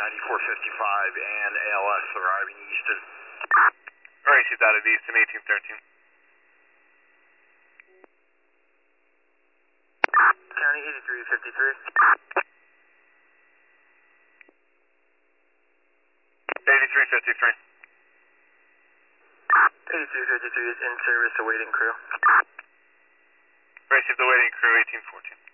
9455 and ALS arriving Easton. Received out at Easton, 1813. County 8353. 8353. 8353 is in service awaiting crew. Received awaiting crew, 1814.